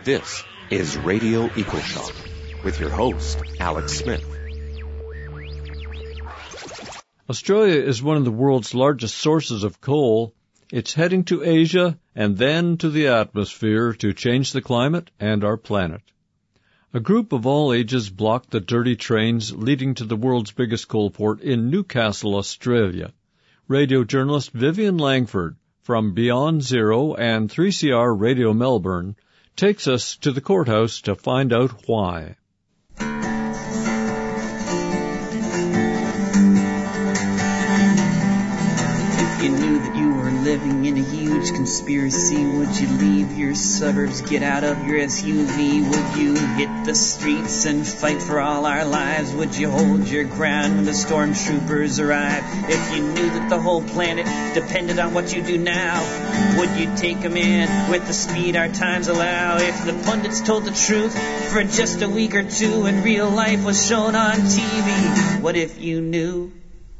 This is Radio EcoShock with your host, Alex Smith. Australia is one of the world's largest sources of coal. It's heading to Asia and then to the atmosphere to change the climate and our planet. A group of all ages blocked the dirty trains leading to the world's biggest coal port in Newcastle, Australia. Radio journalist Vivian Langford from Beyond Zero and 3CR Radio Melbourne takes us to the courthouse to find out why. If you knew that you were living in a huge conspiracy, would you leave your suburbs, get out of your SUV? Would you hit the streets and fight for all our lives? Would you hold your ground when the stormtroopers arrive? If you knew that the whole planet depended on what you do now, would you take them in with the speed our times allow? If the pundits told the truth for just a week or two and real life was shown on TV, what if you knew?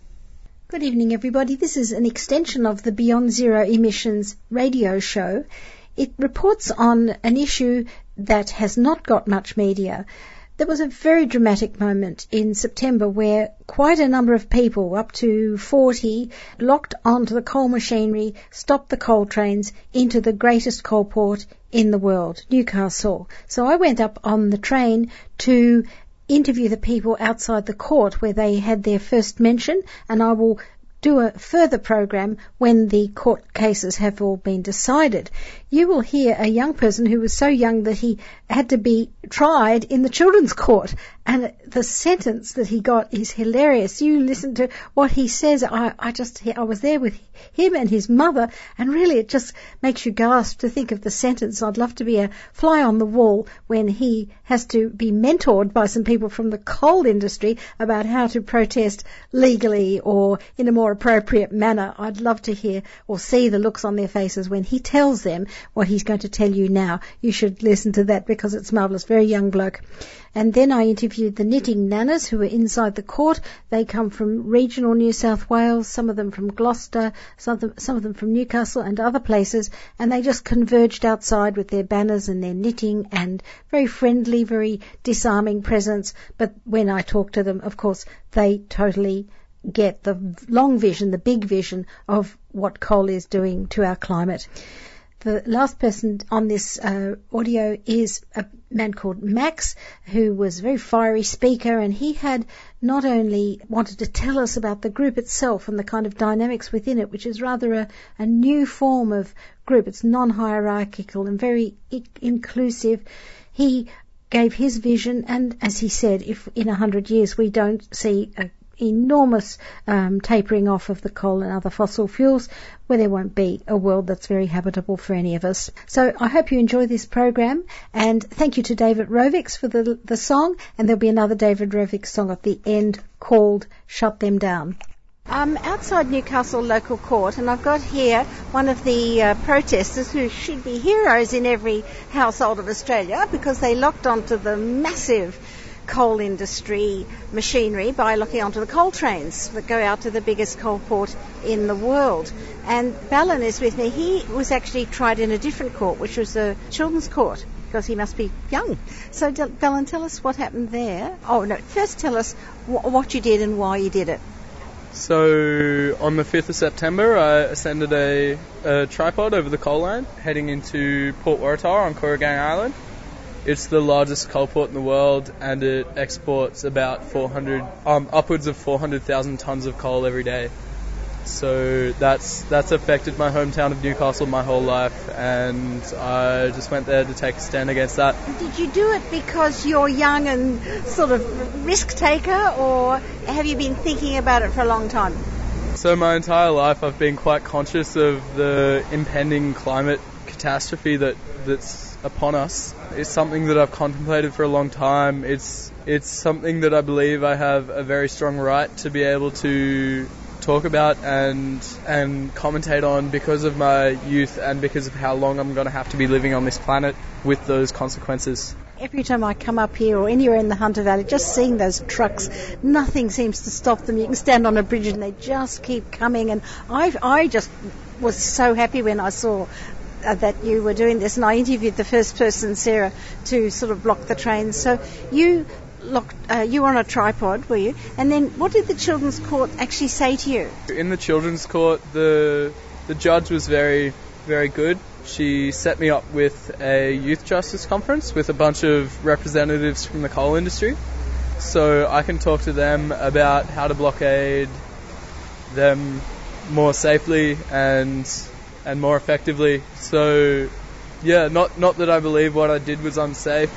Good evening, everybody. This is an extension of the Beyond Zero Emissions radio show. It reports on an issue that has not got much media. There was a very dramatic moment in September where quite a number of people, up to 40, locked onto the coal machinery, stopped the coal trains into the greatest coal port in the world, Newcastle. So I went up on the train to interview the people outside the court where they had their first mention, and I will do a further program when the court cases have all been decided. You will hear a young person who was so young that he had to be tried in the children's court, and the sentence that he got is hilarious. You listen to what he says. I was there with him and his mother, and really it just makes you gasp to think of the sentence. I'd love to be a fly on the wall when he has to be mentored by some people from the coal industry about how to protest legally or in a more appropriate manner. I'd love to hear or see the looks on their faces when he tells them what he's going to tell you now. You should listen to that because it's marvellous. Very young bloke. And then I interviewed the knitting nanas who were inside the court. They come from regional New South Wales, some of them from Gloucester, some of them from Newcastle and other places, and they just converged outside with their banners and their knitting and very friendly, very disarming presence. But when I talk to them, of course, they totally get the long vision, the big vision of what coal is doing to our climate. The last person on this audio is a man called Max, who was a very fiery speaker, and he had not only wanted to tell us about the group itself and the kind of dynamics within it, which is rather a new form of group. It's non-hierarchical and very inclusive. He gave his vision, and as he said, if in 100 years we don't see a enormous tapering off of the coal and other fossil fuels, where there won't be a world that's very habitable for any of us. So I hope you enjoy this program, and thank you to David Rovics for the song, and there'll be another David Rovics song at the end called Shut Them Down. I'm outside Newcastle Local Court, and I've got here one of the protesters who should be heroes in every household of Australia because they locked onto the massive coal industry machinery by locking onto the coal trains that go out to the biggest coal port in the world. And Ballon is with me. He was actually tried in a different court, which was a children's court, because he must be young. So Ballon, tell us what happened there. Oh no, first tell us what you did and why you did it. So on the 5th of September I ascended a tripod over the coal line heading into Port Waratah on Kooragang Island. It's the largest coal port in the world, and it exports about upwards of 400,000 tonnes of coal every day. So that's affected my hometown of Newcastle my whole life, and I just went there to take a stand against that. Did you do it because you're young and sort of risk taker, or have you been thinking about it for a long time? So my entire life I've been quite conscious of the impending climate catastrophe that's upon us. It's something that I've contemplated for a long time. It's something that I believe I have a very strong right to be able to talk about and commentate on because of my youth and because of how long I'm going to have to be living on this planet with those consequences. Every time I come up here or anywhere in the Hunter Valley, just seeing those trucks, nothing seems to stop them. You can stand on a bridge and they just keep coming, and I just was so happy when I saw that you were doing this, and I interviewed the first person, Sarah, to sort of block the trains. So you were on a tripod, were you? And then what did the Children's Court actually say to you? In the Children's Court, the judge was very, very good. She set me up with a youth justice conference with a bunch of representatives from the coal industry, so I can talk to them about how to blockade them more safely and more effectively. So yeah, not that I believe what I did was unsafe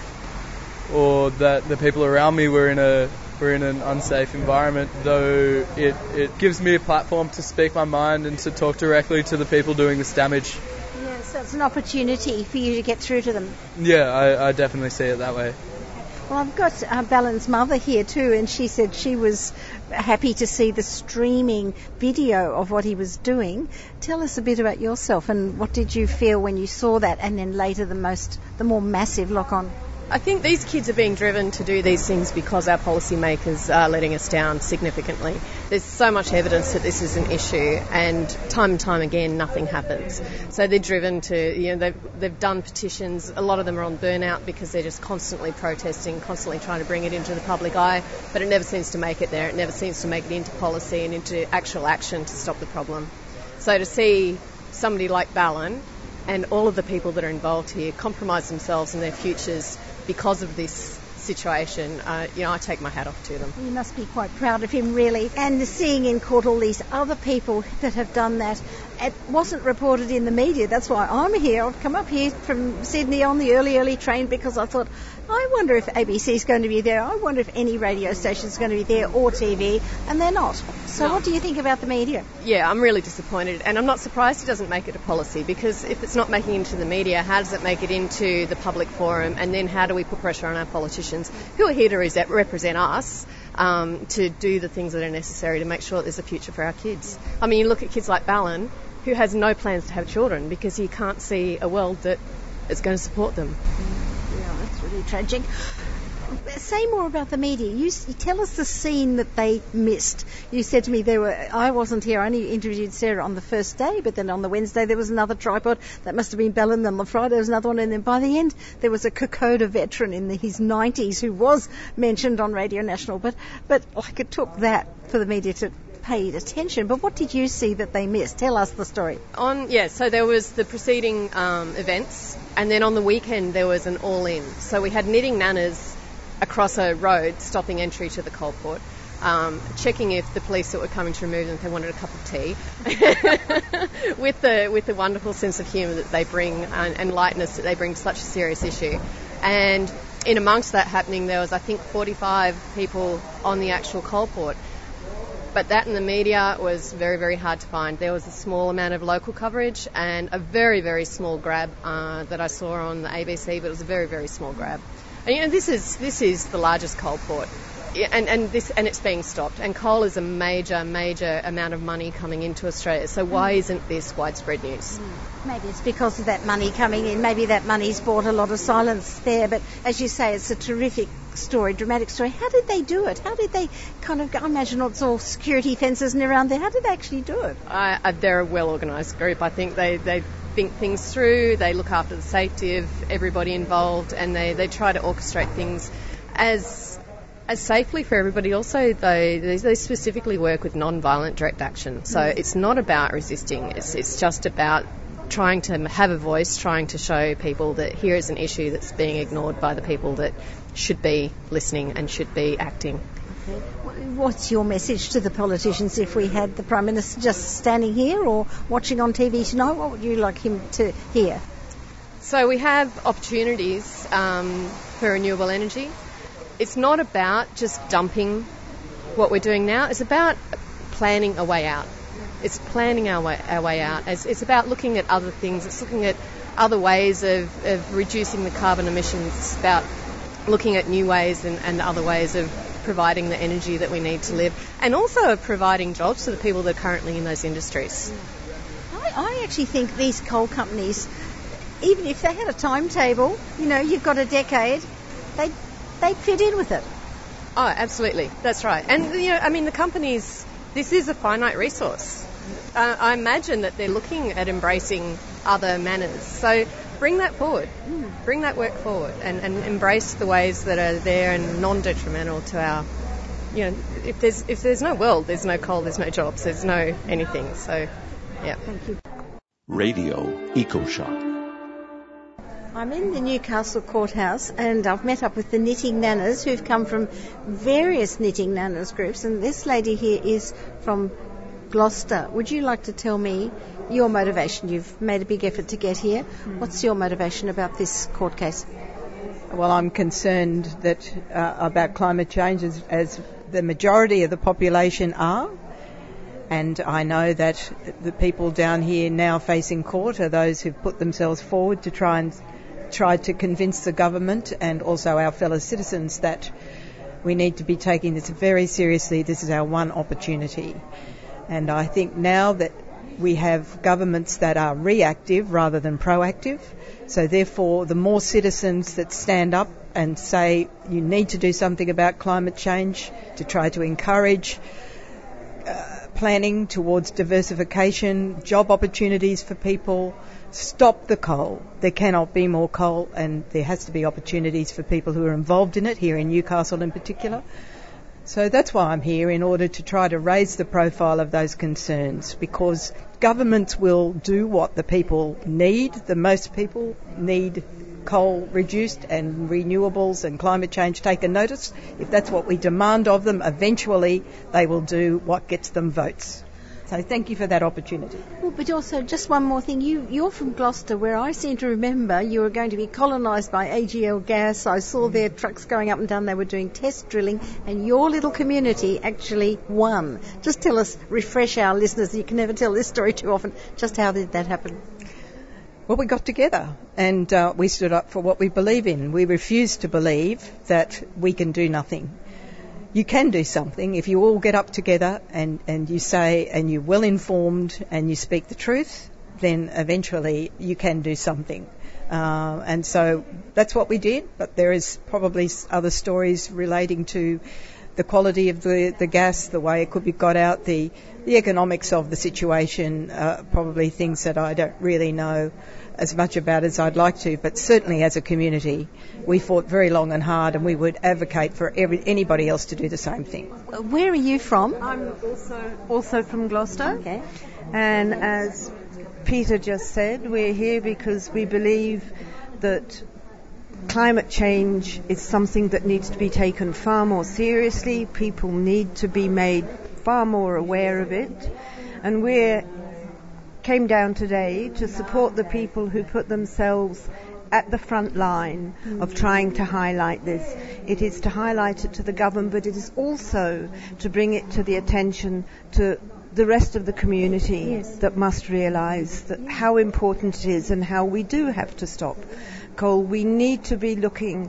or that the people around me were in an unsafe environment, though it gives me a platform to speak my mind and to talk directly to the people doing this damage. Yeah, so it's an opportunity for you to get through to them. Yeah, I definitely see it that way. Well, I've got Ballin's mother here too, and she said she was happy to see the streaming video of what he was doing. Tell us a bit about yourself, and what did you feel when you saw that, and then later the more massive lock-on? I think these kids are being driven to do these things because our policymakers are letting us down significantly. There's so much evidence that this is an issue, and time again nothing happens. So they're driven to, they've done petitions. A lot of them are on burnout because they're just constantly protesting, constantly trying to bring it into the public eye, but it never seems to make it there. It never seems to make it into policy and into actual action to stop the problem. So to see somebody like Ballin and all of the people that are involved here compromise themselves and their futures because of this situation, I take my hat off to them. You must be quite proud of him, really. And seeing in court all these other people that have done that, it wasn't reported in the media. That's why I'm here. I've come up here from Sydney on the early train because I thought, I wonder if ABC's going to be there. I wonder if any radio station's going to be there, or TV, and they're not. So What do you think about the media? Yeah, I'm really disappointed, and I'm not surprised it doesn't make it a policy, because if it's not making it into the media, how does it make it into the public forum, and then how do we put pressure on our politicians who are here to represent us to do the things that are necessary to make sure that there's a future for our kids? I mean, you look at kids like Ballin, who has no plans to have children because he can't see a world that is going to support them. Yeah, that's really tragic. Say more about the media. You tell us the scene that they missed. You said to me I wasn't here. I only interviewed Sarah on the first day, but then on the Wednesday there was another tripod. That must have been Ballin. On the Friday there was another one, and then by the end there was a Kokoda veteran in his 90s who was mentioned on Radio National. But like, it took that for the media to pay attention. But what did you see that they missed? Tell us the story. So there was the preceding events, and then on the weekend there was an all-in. So we had knitting nanas across a road stopping entry to the coal port, checking if the police that were coming to remove them, if they wanted a cup of tea, with the wonderful sense of humour that they bring and lightness that they bring to such a serious issue. And in amongst that happening, there was, I think, 45 people on the actual coal port. But that in the media was very, very hard to find. There was a small amount of local coverage and a very, very small grab that I saw on the ABC, but it was a very, very small grab. And this is the largest coal port, and it's being stopped. And coal is a major amount of money coming into Australia. So why isn't this widespread news? Maybe it's because of that money coming in. Maybe that money's brought a lot of silence there. But as you say, it's a terrific story, dramatic story. How did they do it? How did they I imagine it's all security fences and around there. How did they actually do it? They're a well-organised group. I think they think things through, they look after the safety of everybody involved, and they try to orchestrate things as safely for everybody. Also, though, they specifically work with non-violent direct action. So it's not about resisting, it's just about trying to have a voice, trying to show people that here is an issue that's being ignored by the people that should be listening and should be acting. Okay. What's your message to the politicians if we had the Prime Minister just standing here or watching on TV tonight? What would you like him to hear? So we have opportunities for renewable energy. It's not about just dumping what we're doing now. It's about planning a way out. It's planning our way out. It's about looking at other things. It's looking at other ways of reducing the carbon emissions. It's about looking at new ways and other ways of providing the energy that we need to live, and also providing jobs to the people that are currently in those industries. I actually think these coal companies, even if they had a timetable, you've got a decade, they'd fit in with it. Oh, absolutely. That's right. And, the companies, this is a finite resource. I imagine that they're looking at embracing other manners. So bring that forward. Bring that work forward and embrace the ways that are there and non-detrimental to our, if there's no world, there's no coal, there's no jobs, there's no anything. So, yeah. Thank you. Radio EcoShop. I'm in the Newcastle Courthouse and I've met up with the Knitting Nanas who've come from various Knitting Nanas groups, and this lady here is from Gloucester. Would you like to tell me your motivation? You've made a big effort to get here. What's your motivation about this court case? Well, I'm concerned that about climate change as the majority of the population are. And I know that the people down here now facing court are those who've put themselves forward to try to convince the government and also our fellow citizens that we need to be taking this very seriously. This is our one opportunity. And I think now that we have governments that are reactive rather than proactive, so therefore the more citizens that stand up and say you need to do something about climate change, to try to encourage planning towards diversification, job opportunities for people, stop the coal. There cannot be more coal, and there has to be opportunities for people who are involved in it, here in Newcastle in particular. So that's why I'm here, in order to try to raise the profile of those concerns, because governments will do what the people need. The most people need coal reduced and renewables and climate change taken notice. If that's what we demand of them, eventually they will do what gets them votes. So thank you for that opportunity. Well, but also, just one more thing. You're from Gloucester, where I seem to remember you were going to be colonised by AGL Gas. I saw their trucks going up and down. They were doing test drilling, and your little community actually won. Just tell us, refresh our listeners. You can never tell this story too often. Just how did that happen? Well, we got together and we stood up for what we believe in. We refused to believe that we can do nothing. You can do something if you all get up together and you say, and you're well informed and you speak the truth, then eventually you can do something. And so that's what we did, but there is probably other stories relating to the quality of the gas, the way it could be got out, the economics of the situation, probably things that I don't really know as much about as I'd like to, but certainly as a community we fought very long and hard, and we would advocate for anybody else to do the same thing. Where are you from? I'm also from Gloucester. Okay. And as Peter just said, we're here because we believe that climate change is something that needs to be taken far more seriously. People need to be made far more aware of it. And we came down today to support the people who put themselves at the front line of trying to highlight this. It is to highlight it to the government, but it is also to bring it to the attention to the rest of the community that must realise that how important it is and how we do have to stop coal. We need to be looking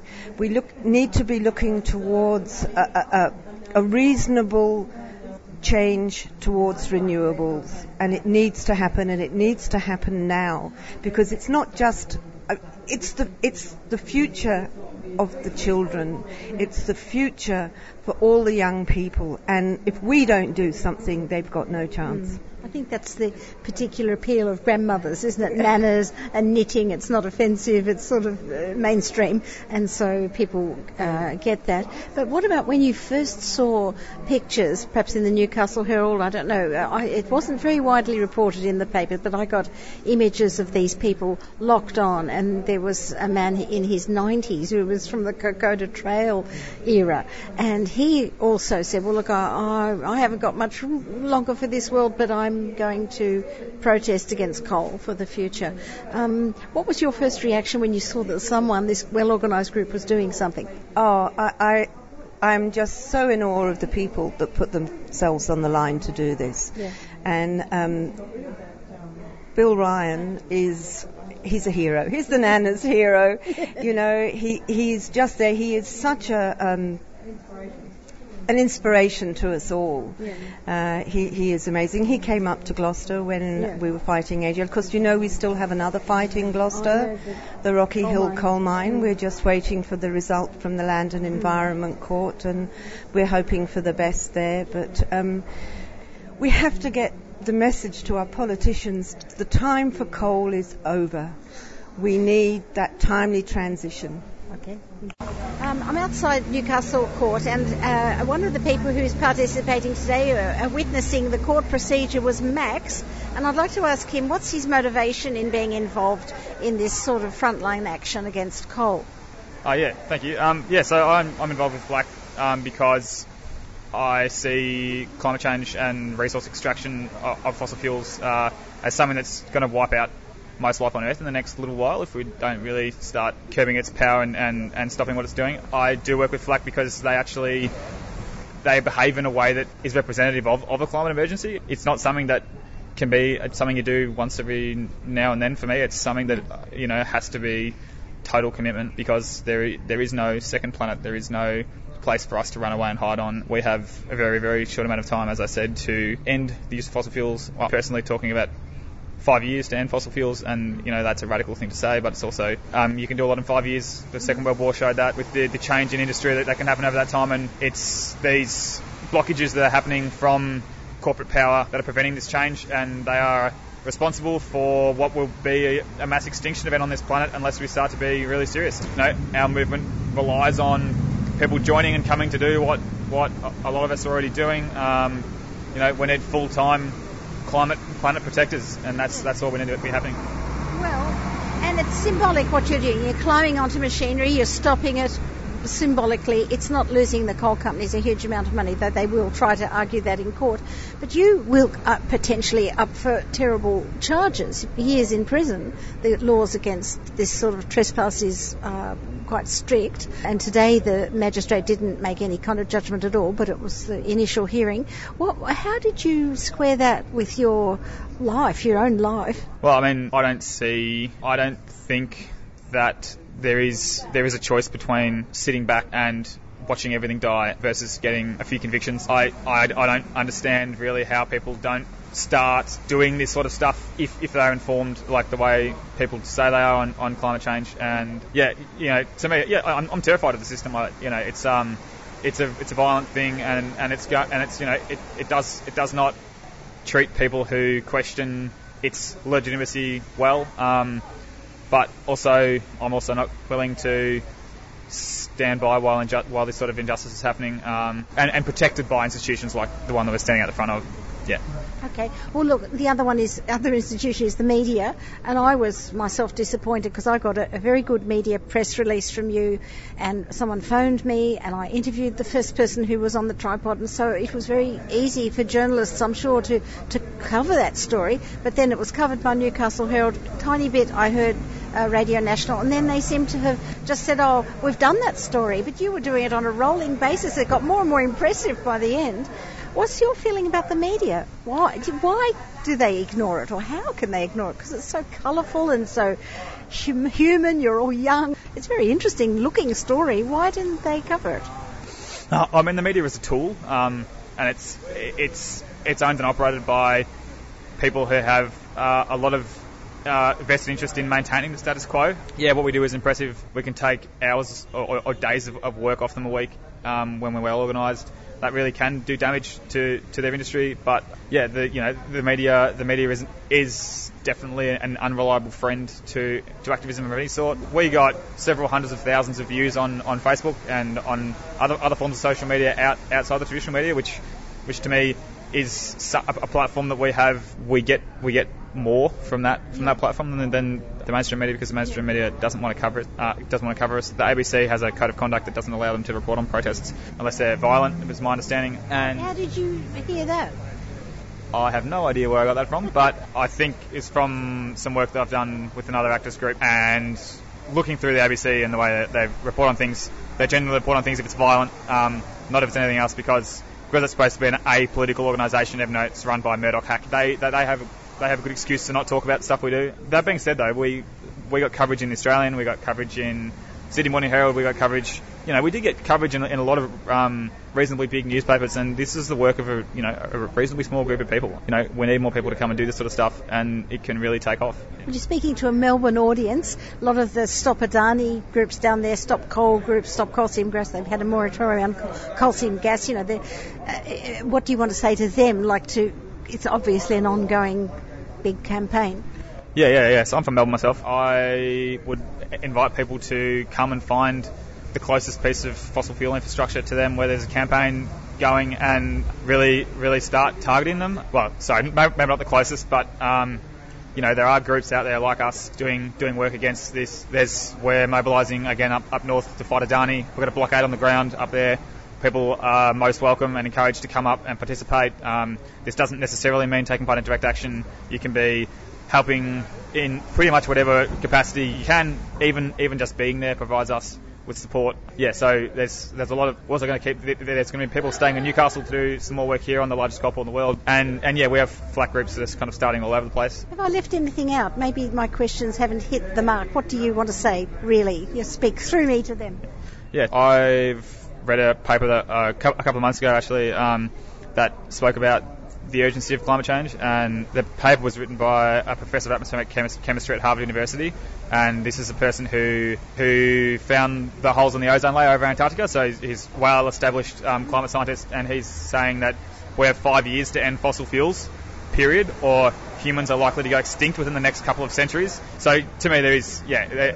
towards a reasonable change towards renewables, and it needs to happen, and it needs to happen now, because it's not just it's the future of the children, it's the future for all the young people, and if we don't do something, they've got no chance. I think that's the particular appeal of grandmothers, isn't it? Nanas and knitting, it's not offensive, it's sort of mainstream, and so people get that. But what about when you first saw pictures, perhaps in the Newcastle Herald, I don't know, it wasn't very widely reported in the paper, but I got images of these people locked on, and there was a man in his 90s who was from the Kokoda Trail era, and he also said, well, look, I haven't got much longer for this world, but I'm going to protest against coal for the future. What was your first reaction when you saw that this well-organised group was doing something? I'm just so in awe of the people that put themselves on the line to do this. Yeah. And Bill Ryan he's a hero. He's the Nana's hero. You know, he's just there. He is such an inspiration to us all. Yeah. He is amazing. He came up to Gloucester when we were fighting AGL. Of course, you know, we still have another fight in Gloucester, the Rocky Hill coal mine. We're just waiting for the result from the Land and Environment Court, and we're hoping for the best there. But we have to get the message to our politicians, the time for coal is over. We need that timely transition. Okay. I'm outside Newcastle Court, and one of the people who's participating today, witnessing the court procedure, was Max, and I'd like to ask him what's his motivation in being involved in this sort of frontline action against coal. Thank you. So I'm involved with Black because I see climate change and resource extraction of fossil fuels as something that's going to wipe out most life on Earth in the next little while if we don't really start curbing its power and stopping what it's doing. I do work with FLAC because they behave in a way that is representative of a climate emergency. It's not something that can be something you do once every now and then. For me, it's something that has to be total commitment, because there is no second planet. There is no place for us to run away and hide on. We have a very, very short amount of time, as I said, to end the use of fossil fuels. I'm personally talking about 5 years to end fossil fuels, and that's a radical thing to say, but it's also you can do a lot in 5 years. The Second World War showed that with the change in industry that can happen over that time, and it's these blockages that are happening from corporate power that are preventing this change, and they are responsible for what will be a mass extinction event on this planet unless we start to be really serious. Our movement relies on people joining and coming to do what a lot of us are already doing. We need full-time planet protectors, and that's all we need to be happening. Well, and it's symbolic what you're doing. You're climbing onto machinery, you're stopping it. Symbolically, it's not losing the coal companies a huge amount of money, though they will try to argue that in court. But you will potentially up for terrible charges, years in prison. The laws against this sort of trespass is quite strict, and today the magistrate didn't make any kind of judgment at all, but it was the initial hearing. How did you square that with your life, your own life? Well, I don't think that there is a choice between sitting back and watching everything die versus getting a few convictions. I don't understand really how people don't start doing this sort of stuff if they're informed like the way people say they are on climate change. And to me, I'm terrified of the system. It's a violent thing, and it does not treat people who question its legitimacy well. But also, I'm also not willing to stand by while this sort of injustice is happening, and protected by institutions like the one that we're standing at the front of. Yeah. Okay. Well, look, the other institution is the media, and I was myself disappointed because I got a very good media press release from you, and someone phoned me, and I interviewed the first person who was on the tripod, and so it was very easy for journalists, I'm sure, to cover that story. But then it was covered by Newcastle Herald. A tiny bit I heard Radio National, and then they seem to have just said, "Oh, we've done that story," but you were doing it on a rolling basis. It got more and more impressive by the end. What's your feeling about the media? Why do they ignore it, or how can they ignore it? Because it's so colourful and so human. You're all young. It's a very interesting looking story. Why didn't they cover it? The media is a tool, and it's owned and operated by people who have a lot of vested interest in maintaining the status quo. Yeah, what we do is impressive. We can take hours or days of work off them a week when we're well organised. That really can do damage to their industry. But yeah, the media is definitely an unreliable friend to activism of any sort. We got several hundreds of thousands of views on Facebook and on other forms of social media outside the traditional media, which to me is a platform that we have. We get more from that platform than the mainstream media, because the mainstream media doesn't want to cover it. Doesn't want to cover us. The ABC has a code of conduct that doesn't allow them to report on protests unless they're violent. It was my understanding. And how did you hear that? I have no idea where I got that from, but I think it's from some work that I've done with another actors group, and looking through the ABC and the way that they report on things. They generally report on things if it's violent, not if it's anything else, because it's supposed to be an apolitical organisation, even though it's run by Murdoch Hack. They have a good excuse to not talk about the stuff we do. That being said, though, we got coverage in The Australian, we got coverage in Sydney Morning Herald, we got coverage. We did get coverage in a lot of reasonably big newspapers, and this is the work of a reasonably small group of people. We need more people to come and do this sort of stuff, and it can really take off. Well, you're speaking to a Melbourne audience. A lot of the Stop Adani groups down there, Stop Coal groups, Stop Coal Seam Gas, they've had a moratorium on coal seam gas. What do you want to say to them, like to it's obviously an ongoing big campaign. Yeah. So I'm from Melbourne myself. I would invite people to come and find the closest piece of fossil fuel infrastructure to them where there's a campaign going and really start targeting them. Well, sorry, maybe not the closest, but there are groups out there like us doing work against this. We're mobilising again up north to fight Adani. We've got a blockade on the ground up there. People are most welcome and encouraged to come up and participate. This doesn't necessarily mean taking part in direct action. You can be helping in pretty much whatever capacity you can. Even just being there provides us with support. Yeah, so there's a lot of also going to keep. There's going to be people staying in Newcastle to do some more work here on the largest coal port in the world, and yeah, we have FLAC groups that's kind of starting all over the place. Have I left anything out? Maybe my questions haven't hit the mark. What do you want to say, really? You speak through me to them. Yeah, I've read a paper that a couple of months ago actually that spoke about the urgency of climate change, and the paper was written by a professor of atmospheric chemistry at Harvard University, and this is a person who found the holes in the ozone layer over Antarctica, so he's a well-established climate scientist, and he's saying that we have 5 years to end fossil fuels, period, or humans are likely to go extinct within the next couple of centuries. So to me there is,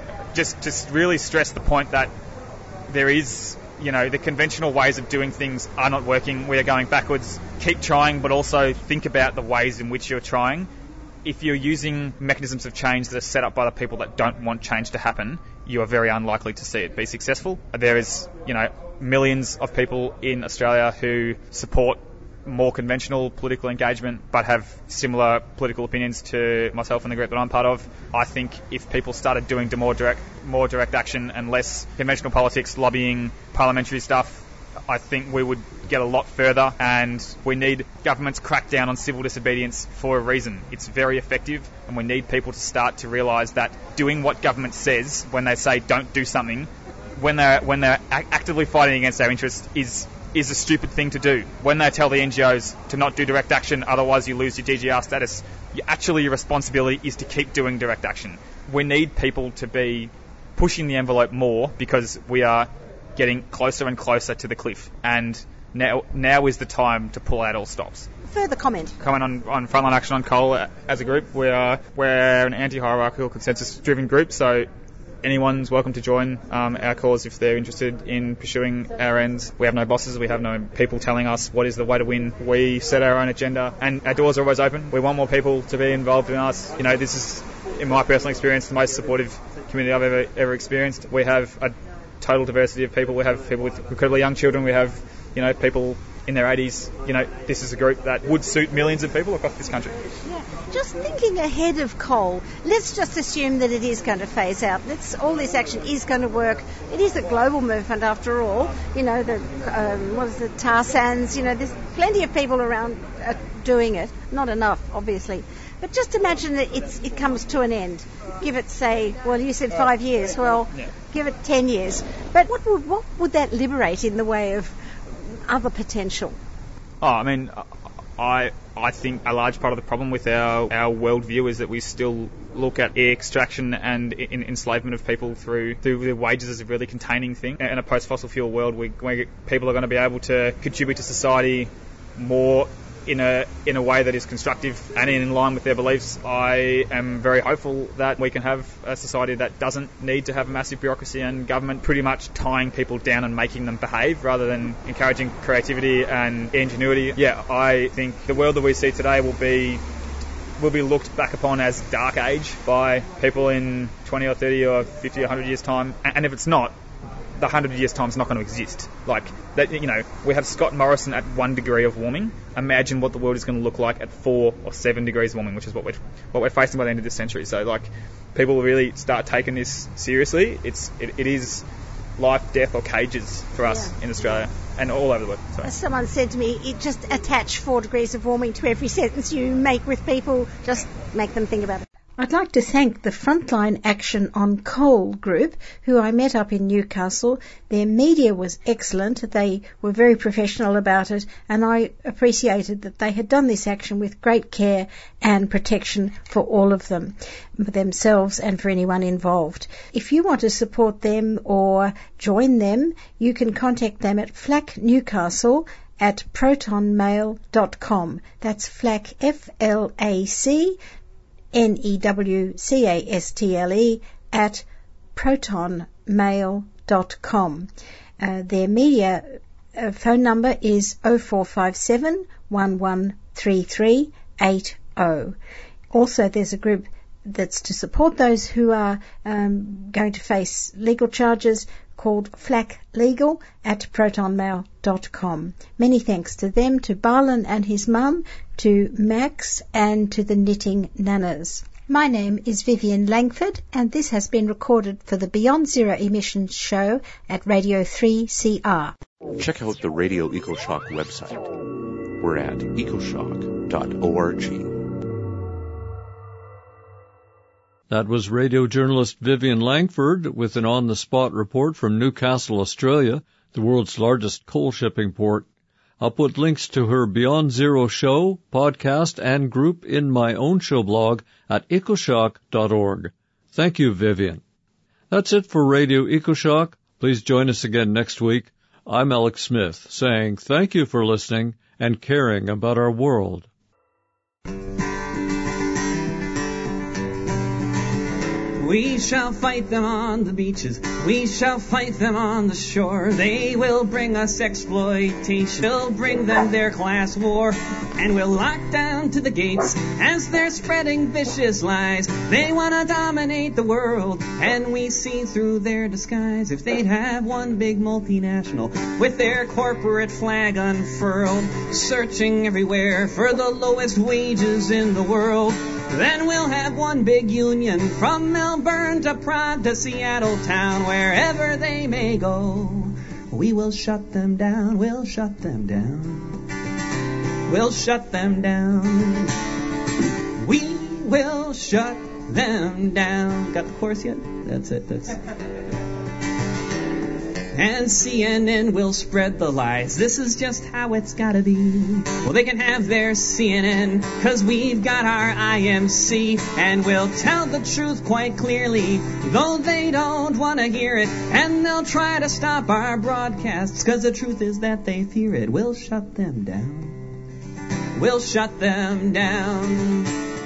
just really stress the point that there is, the conventional ways of doing things are not working. We are going backwards. Keep trying, but also think about the ways in which you're trying. If you're using mechanisms of change that are set up by the people that don't want change to happen, you are very unlikely to see it be successful. There is, millions of people in Australia who support more conventional political engagement but have similar political opinions to myself and the group that I'm part of. I think if people started doing more direct action and less conventional politics, lobbying, parliamentary stuff, I think we would get a lot further, and we need governments crack down on civil disobedience for a reason. It's very effective, and we need people to start to realise that doing what government says when they say don't do something, when they're actively fighting against our interests is a stupid thing to do. When they tell the NGOs to not do direct action, otherwise you lose your DGR status, your responsibility is to keep doing direct action. We need people to be pushing the envelope more because we are getting closer and closer to the cliff, and now is the time to pull out all stops. Further comment? Comment on Frontline Action on Coal as a group. We're an anti-hierarchical, consensus-driven group, so anyone's welcome to join our cause if they're interested in pursuing our ends. We have no bosses, we have no people telling us what is the way to win. We set our own agenda, and our doors are always open. We want more people to be involved in us. This is, in my personal experience, the most supportive community I've ever experienced. We have a total diversity of people. We have people with incredibly young children. We have, people in their 80s. This is a group that would suit millions of people across this country. Yeah. Just thinking ahead of coal, let's just assume that it is going to phase out. All this action is going to work. It is a global movement after all. The tar sands, there's plenty of people around doing it. Not enough, obviously. But just imagine that it comes to an end. Give it, say, well, you said 5 years. Well, give it 10 years. But what would that liberate in the way of other potential? I think a large part of the problem with our worldview is that we still look at extraction and enslavement of people through the wages as a really containing thing. In a post-fossil fuel world, where people are going to be able to contribute to society more in a way that is constructive and in line with their beliefs. I am very hopeful that we can have a society that doesn't need to have massive bureaucracy and government pretty much tying people down and making them behave rather than encouraging creativity and ingenuity. Yeah, I think the world that we see today will be looked back upon as dark age by people in 20 or 30 or 50 or 100 years time, and if it's not, the 100 years time is not going to exist. We have Scott Morrison at 1 degree of warming. Imagine what the world is going to look like at 4 or 7 degrees warming, which is what we're facing by the end of this century. So, people will really start taking this seriously. It is life, death, or cages for us in Australia and all over the world. Sorry. As someone said to me, just attach 4 degrees of warming to every sentence you make with people. Just make them think about it. I'd like to thank the Frontline Action on Coal group, who I met up in Newcastle. Their media was excellent. They were very professional about it, and I appreciated that they had done this action with great care and protection for all of them, for themselves and for anyone involved. If you want to support them or join them, you can contact them at FLAC Newcastle at protonmail.com. That's FLAC, FLACNEWCASTLE at protonmail.com. Their media phone number is 0457 113380. Also, there's a group that's to support those who are going to face legal charges called FLAC Legal at protonmail.com. Many thanks to them, to Barlin and his mum, to Max, and to the Knitting Nanas. My name is Vivian Langford, and this has been recorded for the Beyond Zero Emissions show at Radio 3CR. Check out the Radio EcoShock website. We're at ecoshock.org. That was radio journalist Vivian Langford with an on-the-spot report from Newcastle, Australia, the world's largest coal shipping port. I'll put links to her Beyond Zero show, podcast, and group in my own show blog at ecoshock.org. Thank you, Vivian. That's it for Radio EcoShock. Please join us again next week. I'm Alex Smith, saying thank you for listening and caring about our world. We shall fight them on the beaches, we shall fight them on the shore. They will bring us exploitation, we'll bring them their class war. And we'll lock down to the gates as they're spreading vicious lies. They want to dominate the world, and we see through their disguise. If they'd have one big multinational with their corporate flag unfurled, searching everywhere for the lowest wages in the world, then we'll have one big union from Melbourne to Prague to Seattle town, wherever they may go. We will shut them down, we'll shut them down. We'll shut them down. We will shut them down. Got the chorus yet? That's it, that's it. And CNN will spread the lies. This is just how it's gotta be. Well, they can have their CNN, 'cause we've got our IMC. And we'll tell the truth quite clearly, though they don't want to hear it. And they'll try to stop our broadcasts, 'cause the truth is that they fear it. We'll shut them down. We'll shut them down.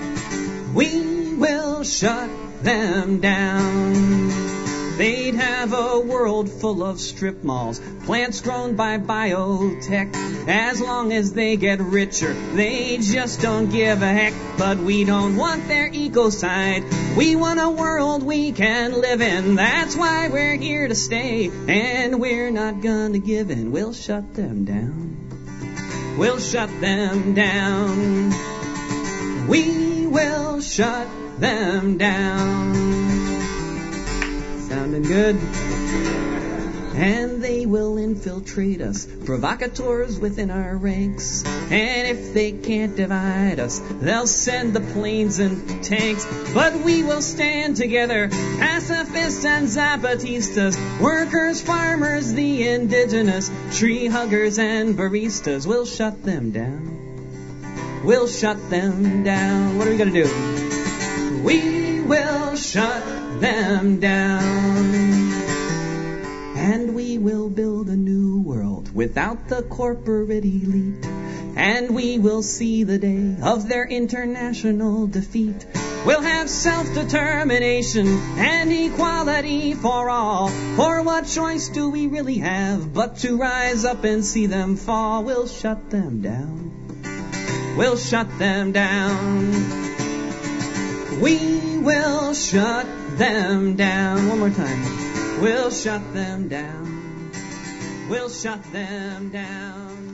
We will shut them down. They'd have a world full of strip malls, plants grown by biotech. As long as they get richer, they just don't give a heck. But we don't want their eco side. We want a world we can live in. That's why we're here to stay, and we're not gonna give in. We'll shut them down. We'll shut them down. We will shut them down. Sounding good? And they will infiltrate us, provocateurs within our ranks. And if they can't divide us, they'll send the planes and tanks. But we will stand together, pacifists and zapatistas, workers, farmers, the indigenous, tree huggers and baristas. We'll shut them down. We'll shut them down. What are we going to do? We will shut them down. And we will build a new world without the corporate elite. And we will see the day of their international defeat. We'll have self-determination and equality for all. For what choice do we really have but to rise up and see them fall? We'll shut them down. We'll shut them down. We will shut them down. One more time. We'll shut them down. We'll shut them down.